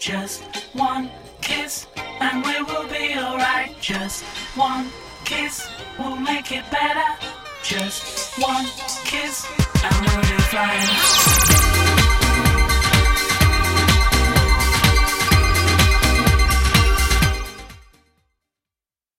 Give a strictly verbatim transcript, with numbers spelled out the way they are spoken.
Just one kiss and we will be alright. Just one kiss will make it better. Just one kiss and we'll be flying.